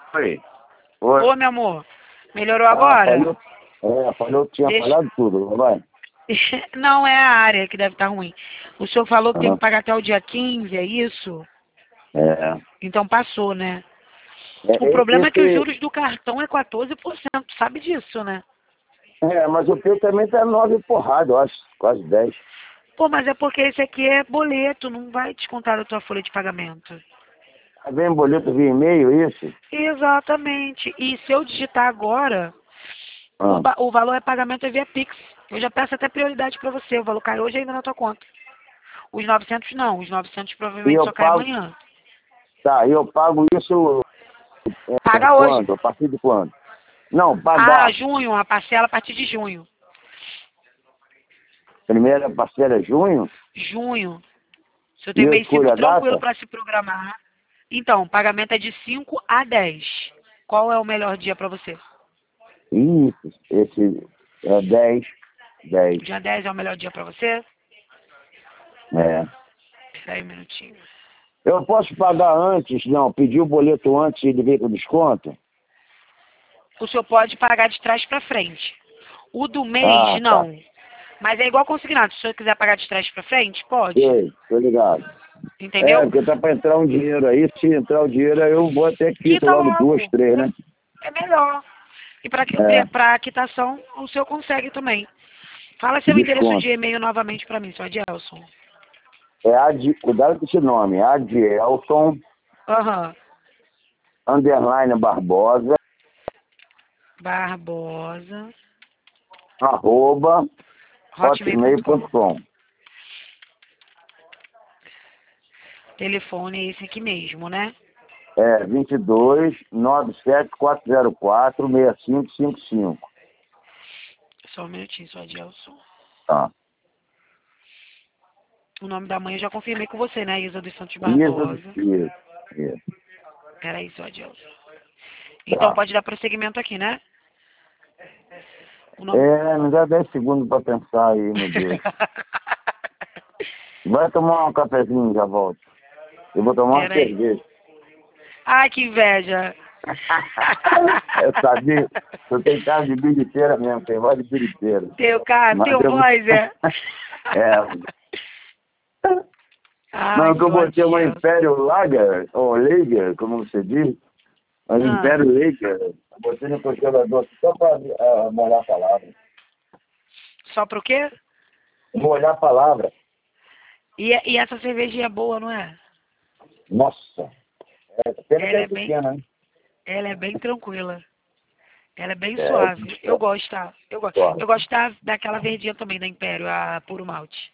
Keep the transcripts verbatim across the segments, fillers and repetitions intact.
Oi. Oi. Ô, meu amor, melhorou Ah, agora? falhou. É, falhou, tinha Deixa- falhado tudo, vai. Não, é a área que deve estar ruim. O senhor falou que tem Ah, que pagar até o dia quinze, é isso? é. Então passou, né? É, O e- problema é que os esse, juros do cartão é quatorze por cento, sabe disso, né? é, mas o teu também tá nove porrada, eu acho, quase dez. Pô, mas é porque esse aqui é boleto, não vai descontar da tua folha de pagamento. Vem boleto via e-mail, isso? Exatamente. E se eu digitar agora, o, Ah, ba- o valor é pagamento é via Pix. Eu já peço até prioridade pra você. O valor cai hoje ainda na tua conta. Os novecentos não. Os novecentos e provavelmente eu só cai pago, amanhã. tá, e eu pago isso é, Paga hoje. quando? A partir de quando? Não, Ah, pagar. junho, a parcela a partir de junho. Primeira parcela é junho, Junho. Se eu e tenho eu mês escolho cinco a tranquilo data? para se programar. Então, o pagamento é de cinco a dez. Qual é o melhor dia para você? Isso, esse é dez, dez, Dia dez é o melhor dia para você? é. Espera aí um minutinho. Eu posso pagar antes, não, pedir o boleto antes e ele vem com desconto? O senhor pode pagar de trás para frente. O do mês, Ah, tá. não. Mas é igual consignado. Se o senhor quiser pagar de trás para frente, pode. Sei, tô ligado. É, Entendeu? porque tá pra entrar um dinheiro aí, se entrar o dinheiro aí eu vou até quito Quita logo duas, logo. três, né? É melhor. E É, para quitação, o senhor consegue também. Fala seu endereço de desconto. e-mail novamente para mim, seu Adielson. É Ad, cuidado com esse nome, Adielson, Aham. underline Barbosa, Barbosa. arroba, hotmail ponto hotmail com. ponto com. Telefone é esse aqui mesmo, né? É, vinte e dois, nove sete quatro zero quatro, seis cinco cinco cinco. Só um minutinho, só Adielson. Tá. O nome da mãe eu já confirmei com você, né? Isa dos Santos Isso, Barbosa. isso, isso. Peraí, só Adielson. Então, Tá. pode dar prosseguimento aqui, né? O nome... É, me dá dez segundos pra pensar aí, meu Deus. Vai tomar um cafezinho, já volto. Eu vou tomar uma Peraí. cerveja. Ai, que inveja. Eu sabia, eu tenho cara de biriteira mesmo, tem voz de biriteira. Teu cara, Mas teu eu... voz, é? é. Ai, Não, que eu seu botei uma Adielson. Império Lager, ou Lager, como você diz. Uma Ah, Império Lager. Eu botei no congelador só para uh, molhar a palavra. só pro quê? Molhar a palavra. E, e essa cervejinha é boa, não é? Nossa. É, pena que Ela é é bem, pequena, né? ela é bem tranquila. Ela é bem É, eu suave. Eu gosto, tá? Eu gosto. gosto. Eu gosto da, daquela verdinha também da Império, a puro malte.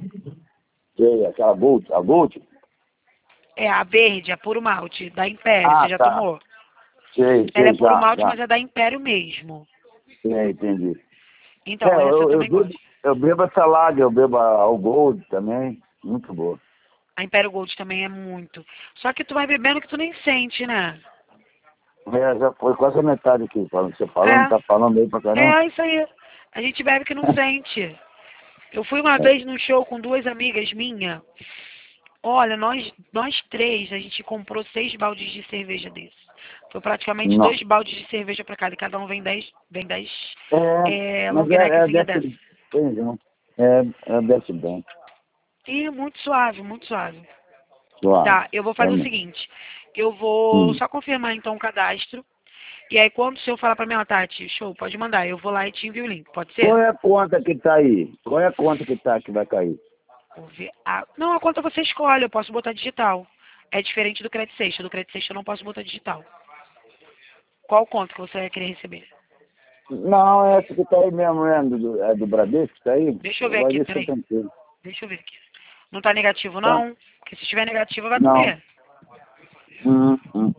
Sei, aquela Gold, a Gold? É a verde, a puro malte, da Império. Você Ah, já tá. tomou? Sei, Ela é sei, puro já, malte, já. mas é da Império mesmo. Sei, entendi. É, Então, essa eu eu, eu, também bebo, gosto. eu bebo essa Lager, eu bebo a, o Gold também. Muito boa. A Império Gold também é muito. Só que tu vai bebendo que tu nem sente, né? É, já foi quase a metade aqui, falando. Você falando, tá É, falando aí pra caramba? é isso aí. A gente bebe que não sente. Eu fui uma É. vez num show com duas amigas minhas. Olha, nós, nós três, a gente comprou seis baldes de cerveja desse. Foi praticamente Não. dois baldes de cerveja pra cada. E cada um vem dez, vem dez É, é, long mas é, é neckzinha dessa. desce, pois é, é, é desce bem. E muito suave, muito suave. Suave. Tá, eu vou fazer o Realmente. seguinte. Eu vou Hum. só confirmar então o cadastro. E aí quando o senhor falar pra mim, ó, Tati, show, pode mandar. Eu vou lá e te envio o link, pode Qual ser? é a conta que tá aí? Qual é a conta que tá que vai cair? Vou ver. Ah, não, a conta você escolhe, eu posso botar digital. É diferente do Credit Sexta. Do Credit Sexta eu não posso botar digital. Qual conta que você vai querer receber? Não, é essa que tá aí mesmo, é do, é do Bradesco que tá aí? Deixa eu ver Vai aqui, deixar peraí. tranquilo. Deixa eu ver aqui. Não tá negativo, Tá. não? Porque se estiver negativo, vai Não. doer. Hum, hum.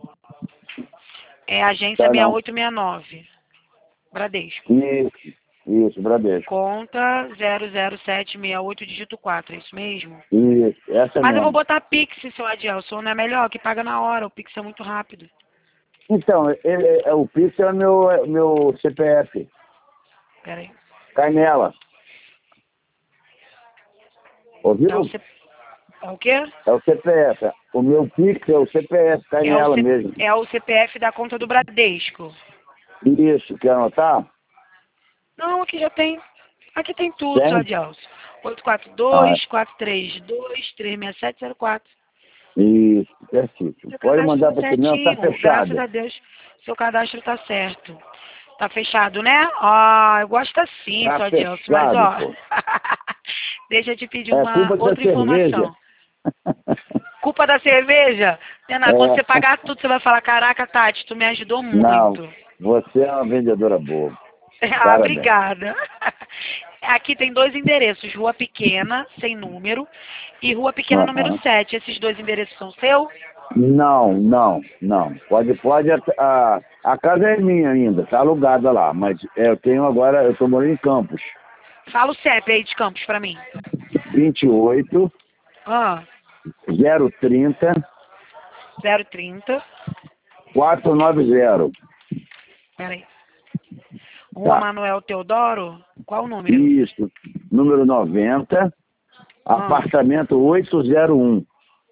É agência Tá seis não. oito seis nove. Bradesco. Isso, isso, Bradesco. Conta zero zero sete seis oito, dígito quatro. É isso mesmo? Isso, essa Mas eu vou mesmo. botar Pix, seu Adielson. Não é melhor? Que paga na hora. O Pix é muito rápido. Então, ele, é, o Pix é meu, é meu C P F. Pera aí. Cai nela. Dá o Ouviu? C... É o quê? É o C P F. O meu Pix é o C P F, tá É o, nela C... mesmo. é o C P F da conta do Bradesco. Isso, quer anotar? Não, aqui já tem. Aqui tem tudo, Tem? seu Adelson. oito quatro Ah, dois, quatro três dois, três seis sete zero quatro. isso, certíssimo. Seu Pode cadastro mandar tá para você mesmo, tá certinho. Graças fechado. a Deus, seu cadastro tá certo. Tá fechado, né? Ah, eu gosto assim, Tá seu Adelson. Mas, fechado, ó, pô. deixa eu te pedir É uma culpa da outra cerveja. informação. Culpa da cerveja? Renan, quando você É. pagar tudo, você vai falar, caraca, Tati, tu me ajudou Não, muito. você é uma vendedora boa. Ah, Parabéns. obrigada. Aqui tem dois endereços, Rua Pequena, sem número, e Rua Pequena número Aham. sete. Esses dois endereços são seus? Não, não, não. Pode, pode. A, a casa é minha ainda, tá alugada lá. Mas é, eu tenho agora, eu tô morando em Campos. Fala o C E P aí de Campos pra mim. vinte e oito, Ah, zero trinta, zero trinta. quatrocentos e noventa. Peraí. Rua Tá. Manuel Teodoro? Qual o número? Isso. Número noventa, Ah, apartamento oitocentos e um.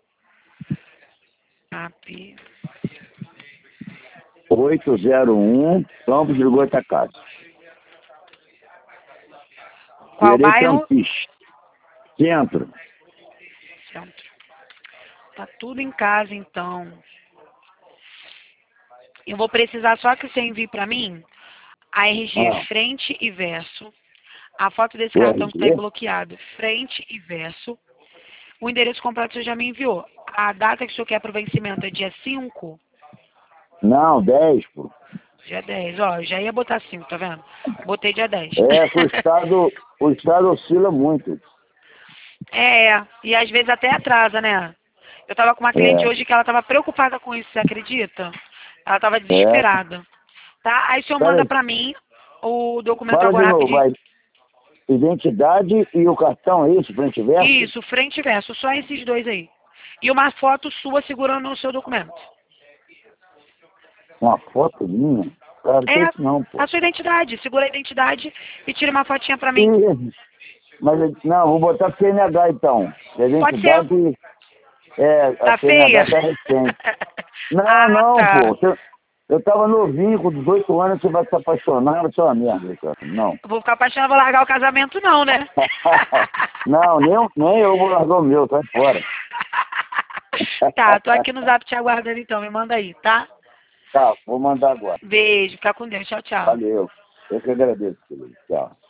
AP. oitocentos e um, Campos de Goitacazes. Qual Verei bairro? Campis. Centro. Centro. Tá tudo em casa, então. Eu vou precisar só que você envie pra mim a R G Ah, frente e verso. A foto desse o cartão que tá aí R G? bloqueado, frente e verso. O endereço completo você já me enviou. A data que o senhor quer para o vencimento é dia cinco? Não, dez, pô. Dia dez, ó, eu já ia botar cinco, tá vendo? Botei dia dez. É, que o Estado, o Estado oscila muito. É, e às vezes até atrasa, né? Eu tava com uma cliente É, hoje que ela tava preocupada com isso, você acredita? Ela tava é. desesperada. Tá? Aí o senhor manda Peraí, pra mim o documento fala de agora novo, rapidinho. vai. Identidade e o cartão, é isso? Frente e verso? Isso, frente e verso, só esses dois aí. E uma foto sua segurando o seu documento. Uma foto minha? Cara, que É, isso não, pô. a sua identidade. Segura a identidade e tira uma fotinha pra mim. Ih, mas, não, vou botar C N H então. A Pode ser. identidade, é, a Tá C N H feia? tá recente. Não, Ah, não, tá. pô. Eu, eu tava novinho, com dezoito anos, você vai se apaixonar, isso é uma merda, cara. Não. Eu vou ficar apaixonada, vou largar o casamento não, né? Não, nem, eu- nem eu vou largar o meu, sai fora. Tá, tô aqui no zap te aguardando então, me manda aí, tá? Tá, vou mandar agora. Beijo, fica com Deus, tchau, tchau. Valeu. Eu que agradeço, querido. Tchau.